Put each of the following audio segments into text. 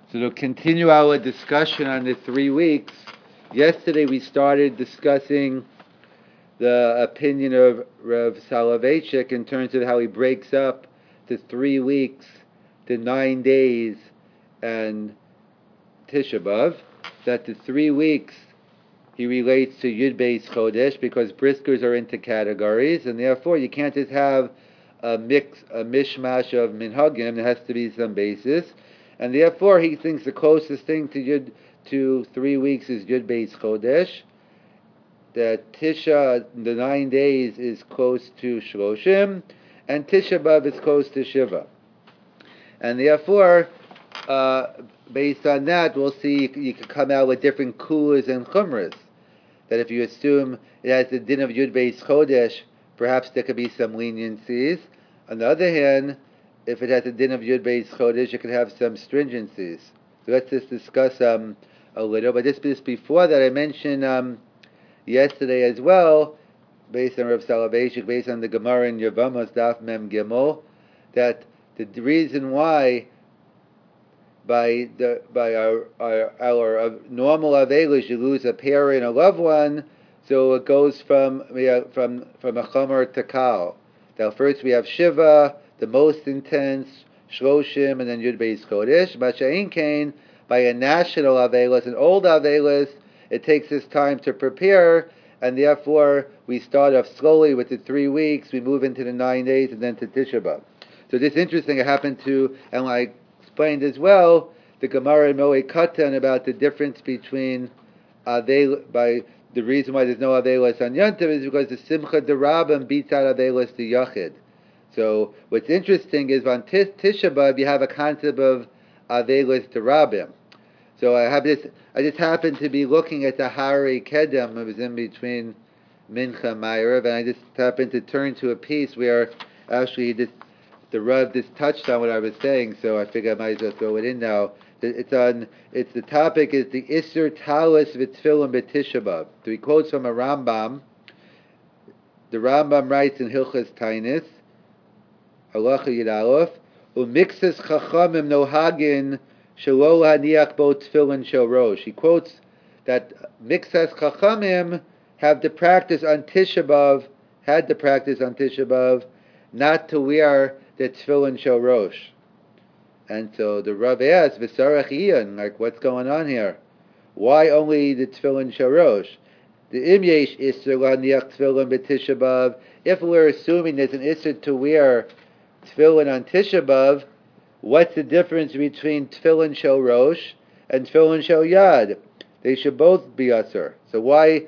So to continue our discussion on the 3 weeks, yesterday we started discussing the opinion of Rav Soloveitchik in terms of how he breaks up the 3 weeks, the 9 days, and Tisha B'Av. That the 3 weeks he relates to Yud Beis Chodesh because briskers are into categories, and therefore you can't just have a mishmash of minhagim. There has to be some basis. And therefore, he thinks the closest thing to 3 weeks is Yud Beis Chodesh. That Tisha, the 9 days, is close to Shloshim, and Tisha B'Av is close to Shiva. And therefore, based on that, we'll see you can come out with different kulas and chumras. That if you assume it has the din of Yud Beis Chodesh, perhaps there could be some leniencies. On the other hand, if it has a din of Yud Beis Chodesh, it could have some stringencies. So let's just discuss a little. But just before that, I mentioned yesterday as well, based on Rav Soloveitchik, based on the Gemara in Yevamos Daf Mem Gimel, that the reason why by our normal avelis you lose a parent and a loved one, so it goes from a chomer to kal. Now first we have Shiva, the most intense, Shloshim, and then Yud Beis Chodesh. Masha'in Kain, by a national Avelis, an old Avelis, it takes us time to prepare, and therefore we start off slowly with the 3 weeks, we move into the 9 days, and then to Tisha B'Av. So this is interesting, it happened to, and I explained as well, the Gemara in Moed Katan about the difference between by the reason why there's no Avelis on Yom Tov is because the Simcha D'Rabim beats out Avelis the Yachid. So what's interesting is on Tisha B'Av you have a concept of Avelis D'Rabim. So I just happened to be looking at the Hari Kedem. It was in between Mincha and Ma'ariv, and I just happened to turn to a piece where actually the Rav just touched on what I was saying. So I figured I might as well throw it in now. The topic is the Isser Talis V'Tfilim B'Tisha B'Av. So he quotes from a Rambam. The Rambam writes in Hilchas Tainis, Halacha Yud Aleph, Umixas Chachamim Nohagin Shelo Haniach Bo Tefillin Shel Rosh. He quotes that Mixas Chachamim have the practice on Tisha B'Av, had the practice on Tisha B'Av, not to wear the Tefillin Shel Rosh. And so the Rav asks, V'sarach Iyan, like what's going on here? Why only the Tefillin Shel Rosh? The Imyesh Isser Haniach Tefillin B'Tisha B'Av. If we're assuming there's an Isser to wear Tefillin on Tisha B'Av, what's the difference between Tefillin Shel Rosh and Tefillin Shel Yad? They should both be Asur. So why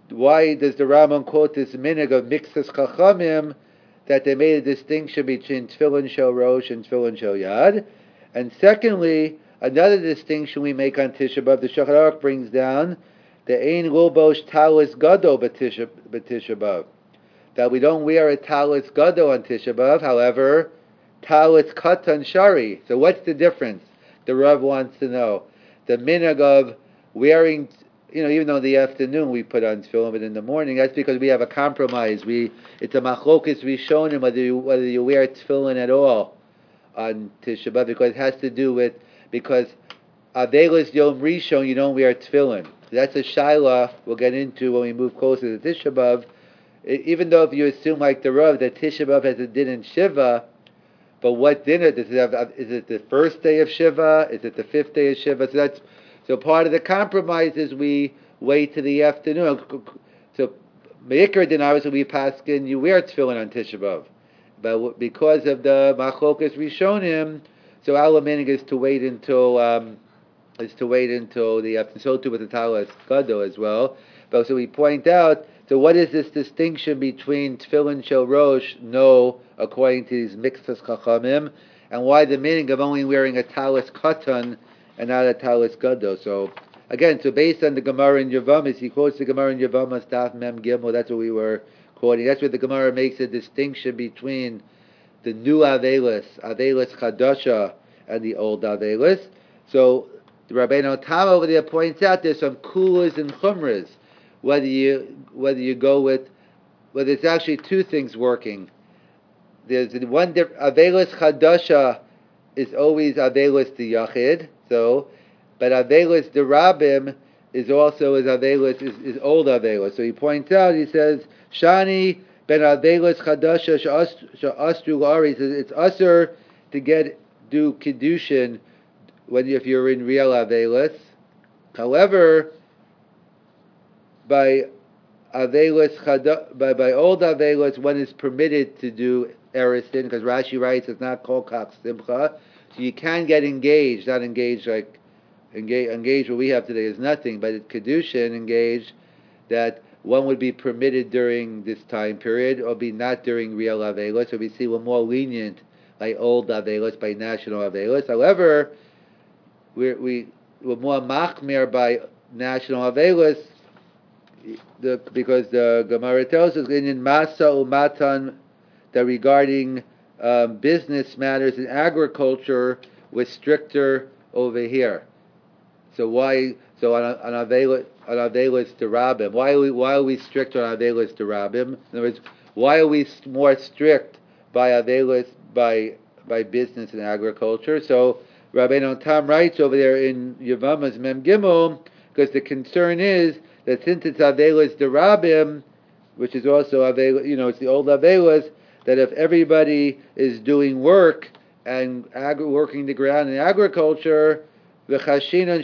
does the Rambam quote this minig of Mixas Chachamim that they made a distinction between Tefillin Shel Rosh and Tefillin Shel Yad? And secondly, another distinction we make on Tisha B'Av, the Shulchan Aruch brings down the Ein Lulbosh Talis Gado B'Tisha B'Av, that we don't wear a Talis Gado on Tisha B'Av, however, Talis Katan Shari. So what's the difference? The Rav wants to know. The minhag of wearing, even though in the afternoon we put on tefillin, but in the morning, that's because we have a compromise. It's a machlokas rishonim whether you wear tefillin at all on Tisha B'Av, because it has to do with, because Avelis Yom Rishon, you don't wear tefillin. That's a shaila we'll get into when we move closer to Tisha B'Av. Even though if you assume like the Rav that Tisha B'Av has a din in Shiva, but what dinner does it have? Is it the first day of Shiva? Is it the 5th day of Shiva? So part of the compromise is we wait to the afternoon. So Me'ikar din obviously we paskin you wear tefillin on Tisha B'Av, but because of the machlokas rishonim, so our minig is to wait until the afternoon. So too with the talis gado as well. But so we point out. So what is this distinction between Tefillin Shel Rosh, no, according to these Mixas Chachamim, and why the meaning of only wearing a talis katan and not a talis gado? So again, based on the Gemara in Yevamos, he quotes the Gemara in Yevamos Daf Mem Gimel. That's what we were quoting. That's where the Gemara makes a distinction between the new Avelis Chadasha, and the old Avelis. So the Rabbeinu Tam over there points out there's some kulas and chumras. Whether you go with, there's actually two things working. There's one Avelis Chadasha is always Avelis the Yachid. so, but Avelis Derabim is also is old Avelis. So he points out, he says, Shani ben Avelis Chadasha Sha'astru Lari, says it's usher to do Kiddushin if you're in real Avelis. However, by by old Avelis, one is permitted to do Eristin, because Rashi writes it's not Kol Kach Simcha. So you can get engaged, not engaged like engaged what we have today is nothing, but it's Kedushin engaged, that one would be permitted during this time period, or be not during real Avelis. So we see we're more lenient by old Avelis, by national Avelis. However, we're more machmir by national Avelis, because the Gemara tells us in Masa Umatan that regarding business matters in agriculture was stricter over here. So why? So on Avelis Derabim, why are we strict on Avelis Derabim? In other words, why are we more strict by Avelis by business and agriculture? So Rabbeinu Tam writes over there in Yevamos Mem Gimel, because the concern is that since it's Avelis Derabim, which is also Avelis, it's the old Avelis, that if everybody is doing work and working the ground in agriculture, we're afraid no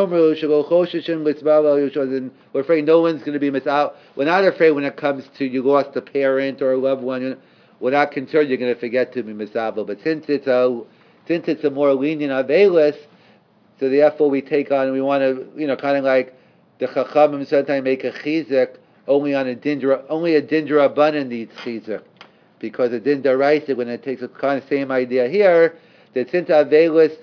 one's going to be misal. We're not afraid when it comes to you lost a parent or a loved one. We're not concerned you're going to forget to be misal. But since it's a more lenient Avelis, so therefore we take on, we want to, kind of like the Chachamim sometimes make a chizuk only a dindra abundant needs chizuk, because a din daraisa, when it takes a kind of same idea here, that since Avelis,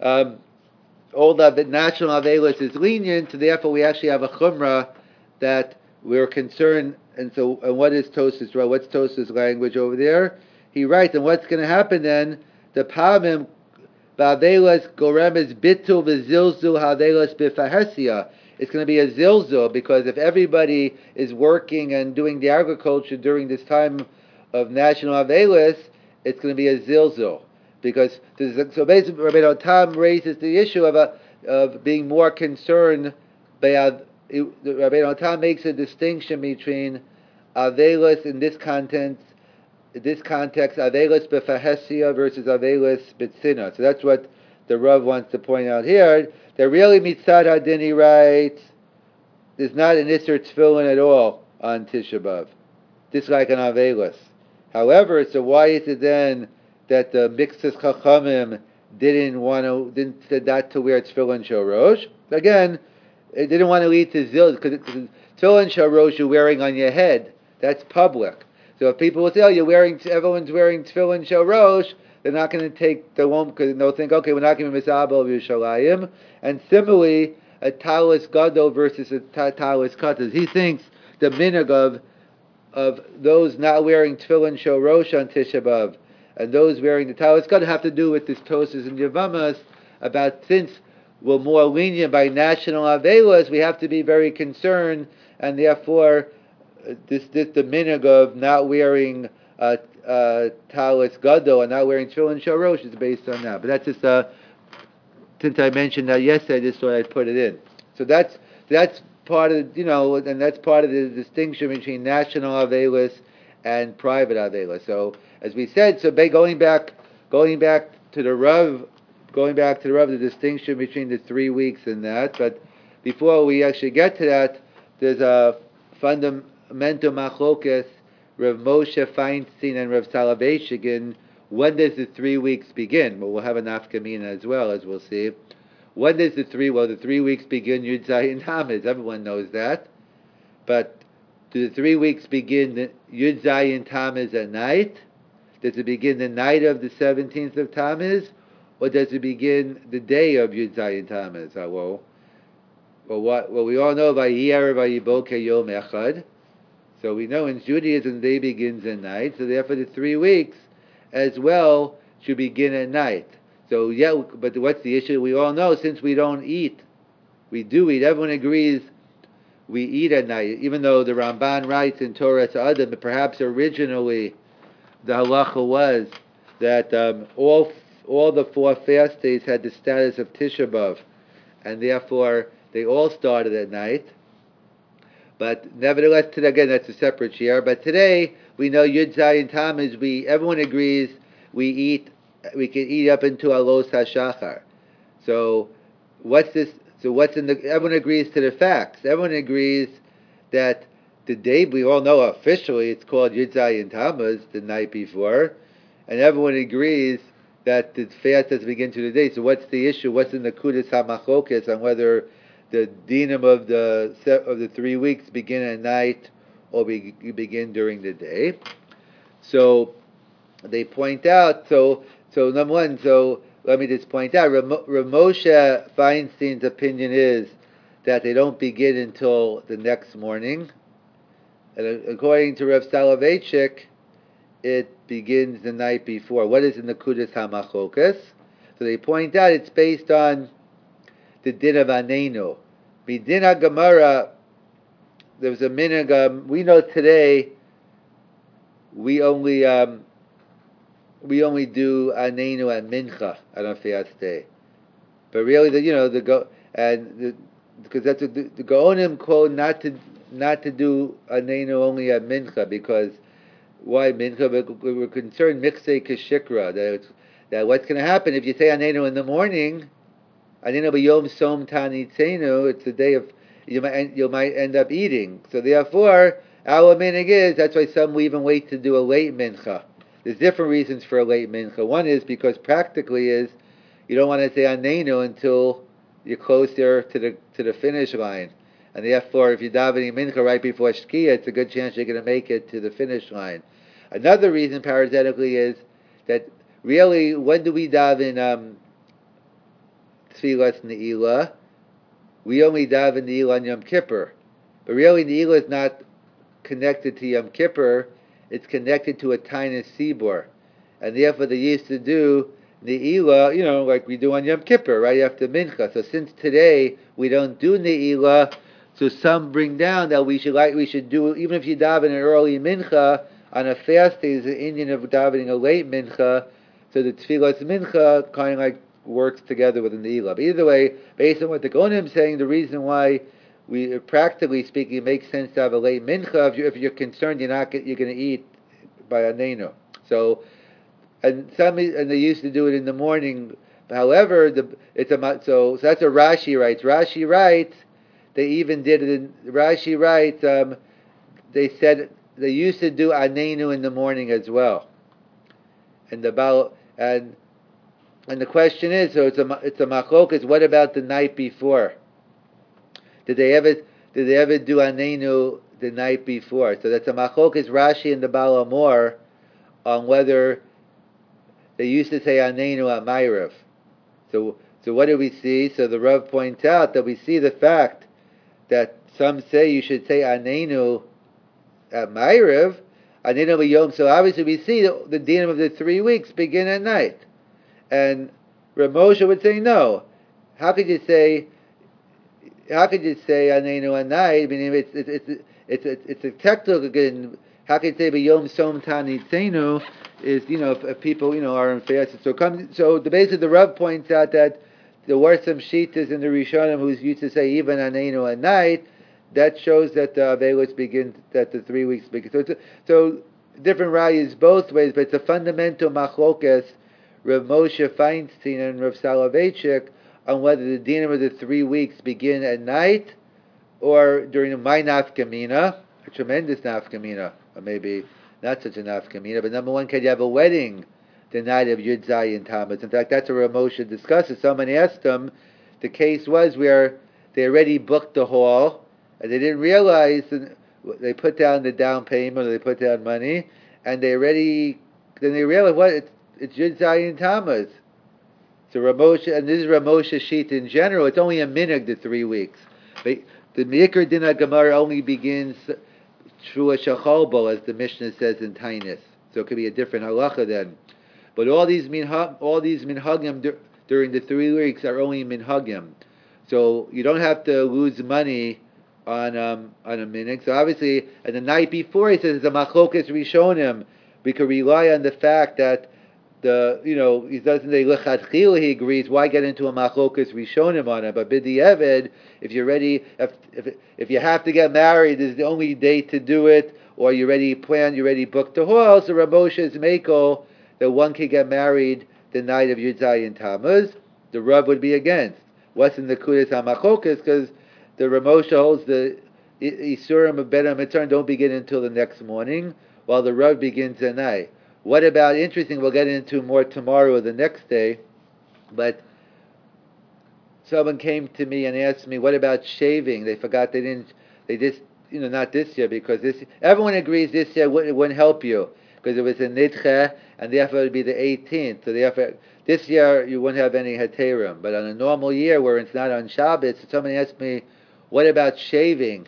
all the national Avelis is lenient, so therefore we actually have a chumrah that we're concerned. And what is Tosas? What's Tosas' language over there? He writes, and what's going to happen then? The pamim ba'avelis gorem is bitul v'zilzul ha'avelis b'fahesia. It's going to be a zilzul, because if everybody is working and doing the agriculture during this time of national Avelis, it's going to be a zilzul. Because so basically, Rabbeinu Tam raises the issue of being more concerned. Rabbeinu Tam makes a distinction between Avelis in this context, Avelis befahesia versus Avelis betzina. So that's what the Rav wants to point out here. That really mitzad hadin, he writes, there's not an Isser Tefillin at all on Tisha B'Av, just like an Avelis. However, so why is it then that the Mixus Chachamim didn't say that to wear Tefillin Shorosh? Again, it didn't want to lead to zil, because Tefillin Shorosh you're wearing on your head. That's public. So if people will say, everyone's wearing Tefillin Shorosh, they're not going to because they'll think, okay, we're not going to be Misabel of Yerushalayim. And similarly, a Talis Gadol versus a Talis Katas. He thinks the minhag of those not wearing Tefillin Shorosh on Tisha B'Av and those wearing the Talis Gadol have to do with this Tosas and Yevamos about, since we're more lenient by national Avelos, we have to be very concerned, and therefore this the minhag of not wearing Talis Gadol and not wearing Tefillin Shorosh is based on that. But that's just since I mentioned that yesterday, I just thought I'd put it in. So that's part of and that's part of the distinction between national Avelis and private Avelis. So as we said, going back to the Rav, the distinction between the 3 weeks and that. But before we actually get to that, there's a fundamental machlokas. Rav Moshe Feinstein and Rav Soloveitchik, when does the 3 weeks begin? Well, we'll have a nafkamina as well, as we'll see. When does the 3 weeks begin Yud Zayin Tammuz? Everyone knows that. But do the 3 weeks begin Yud Zayin Tammuz at night? Does it begin the night of the 17th of Tammuz? Or does it begin the day of Yud Zayin Tammuz? Well, we all know Vayiyar Vayiboker Yom Echad. So we know in Judaism the day begins at night, so therefore the 3 weeks as well should begin at night. So but what's the issue? We all know, since we don't eat, we do eat. Everyone agrees we eat at night, even though the Ramban writes in Torah to Adam that perhaps originally the halacha was that all all the 4 fast days had the status of Tisha B'Av, and therefore they all started at night. But nevertheless, today, again, that's a separate share. But today, we know Yud Zayin Tammuz, everyone agrees we can eat up into Alos HaShachar. So, what's this? So what's in the? Everyone agrees to the facts. Everyone agrees that the day, we all know officially it's called Yud Zayin Tammuz, the night before, and everyone agrees that the fast doesn't begin to the day. So what's the issue? What's in the Kudas HaMachokes on whether the dinam of the 3 weeks begin at night or begin during the day? So they point out. So number one. So let me just point out. Ramosha Feinstein's opinion is that they don't begin until the next morning, and according to Rav Soloveitchik, it begins the night before. What is in the Kudas HaMachokes? So they point out it's based on the din of Anenu. B'din HaGemara, there was a minhag. We know today we only do Anenu at Mincha on a fast day, but really because that's the Gaonim quote not to do Anenu only at Mincha, because why Mincha? We're concerned Miksei Keshikra, that what's going to happen if you say Anenu in the morning. Anenu b'yom som tanitzenu. It's the day of you might end up eating. So therefore, our minhag is that's why some will even wait to do a late mincha. There's different reasons for a late mincha. One is because practically is you don't want to say Anenu until you're closer to the finish line, and therefore if you're davening mincha right before Shkia, it's a good chance you're going to make it to the finish line. Another reason, parenthetically, is that really when do we daven Tfilas Ne'ilah? We only daven Ne'ilah on Yom Kippur. But really Ne'ilah is not connected to Yom Kippur, it's connected to a Tainus Sibor. And therefore they used to do Ne'ilah, like we do on Yom Kippur, right after Mincha. So since today we don't do Ne'ilah, so some bring down that we should do, even if you daven an early Mincha, on a fast day is the Indian of davening a late Mincha, so the Tfilas Mincha kind of like works together with the Ne'ilah. But either way, based on what the Gaonim is saying, the reason why we, practically speaking, it makes sense to have a late mincha if you're concerned you're going to eat by Anenu. So, and they used to do it in the morning. However, so that's a Rashi writes. Rashi writes they even did it. Rashi writes they said they used to do Anenu in the morning as well. And the question is, so it's a machlokas. What about the night before? Did they ever do Anenu the night before? So that's a machlokas Rashi and the Baal Amor on whether they used to say Anenu at Ma'ariv. So what do we see? So the Rav points out that we see the fact that some say you should say Anenu at Ma'ariv, Anenu b'yom. So obviously we see the dinam of the 3 weeks begin at night. And Rav Moshe would say no. How could you say Anenu at night? I mean, it's a technical. Again, how could you say b'yom som tanitzenu? Is if people are in fast. So basically the Rav points out that there were some shitas in the Rishonim who used to say even Anenu at night. That shows that the Avelos begins, that the 3 weeks begin. So different rayas both ways, but it's a fundamental machlokas. Rav Moshe Feinstein and Rav Soloveitchik on whether the dinam of the 3 weeks begin at night or during the my nafkamina, a tremendous nafkamina, or maybe not such a nafkamina. But number one, can you have a wedding the night of Yud Zayin Tammuz? In fact, that's what Rav Moshe discusses. Someone asked him, the case was where they already booked the hall and they didn't realize they put down the down payment or they put down money and then they realized what it's Yud Zayin Tammuz. So Rav Moshe, and this is Rav Moshe sheet in general, it's only a minhag the 3 weeks. But the Meikar Din HaGemara only begins through a Shachalbol, as the Mishnah says in Tainus. So it could be a different halacha then. But all these minhagim during the 3 weeks are only minhagim. So you don't have to lose money on a minhag. So obviously, and the night before he says the machlokas rishonim, we could rely on the fact that he doesn't say lechatchila. He agrees. Why get into a machlokas rishonim on it? But b'di eved, if you're ready, if you have to get married, this is the only day to do it, or you already planned, you already booked the hall. So Rav Moshe is mekel that one can get married the night of Yud Zayin Tammuz. The Rav would be against. What's in the kudas hamachokas? Because the Rav Moshe holds the isurim of ben hamitzvah don't begin until the next morning, while the Rav begins at night. What about, interesting, we'll get into more tomorrow or the next day, but someone came to me and asked me, what about shaving? They forgot they just, not this year, because everyone agrees this year it wouldn't help you, because it was a nidche, and therefore it would be the 18th, so therefore, this year you wouldn't have any heterim, but on a normal year where it's not on Shabbos, someone asked me, what about shaving?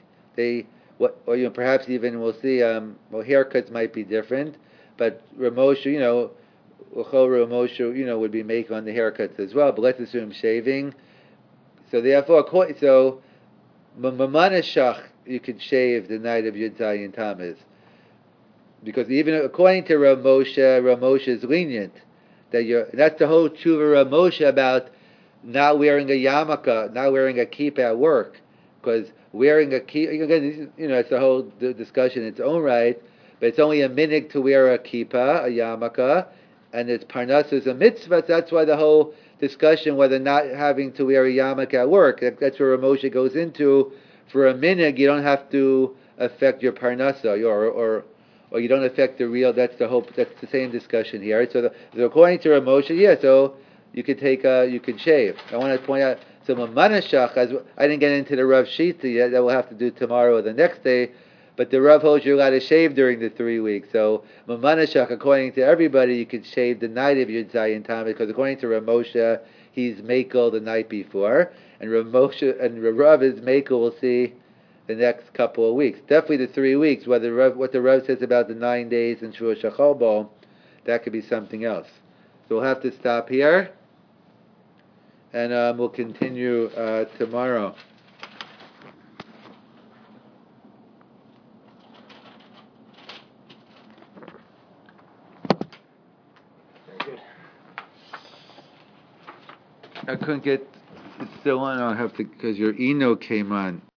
Or perhaps even we'll see, haircuts might be different, but Ramosha, Ramosha, would be making on the haircuts as well. But let's assume shaving. So therefore, Mamanashach, you could shave the night of Yud Zayin Tammuz, because even according to Ramosha is lenient. That's the whole tshuva Ramosha about not wearing a yarmulke, not wearing a kippah at work, because wearing a kippah, it's a whole discussion in its own right. But it's only a minhag to wear a kippah, a yarmulke, and it's parnassus a mitzvah. So that's why the whole discussion whether not having to wear a yarmulke at work. That's where Ramosha goes into. For a minhag, you don't have to affect your parnasa, or you don't affect the real. That's the same discussion here. Right? So according to Ramosha, so you could you could shave. I want to point out. So Mamanashach, I didn't get into the Rav Shita yet. That we'll have to do tomorrow or the next day. But the Rav holds you're allowed to shave during the 3 weeks. So Mamanashach, according to everybody, you could shave the night of Yud Zayin Tammuz, because according to Rav Moshe, he's mekel the night before, and Rav Rav is mekel. We'll see the next couple of weeks. Definitely the 3 weeks. What the Rav says about the 9 days in Shua Shachalbo, that could be something else. So we'll have to stop here, and we'll continue tomorrow. I couldn't get, it's still on, I'll have to, because your Eno came on.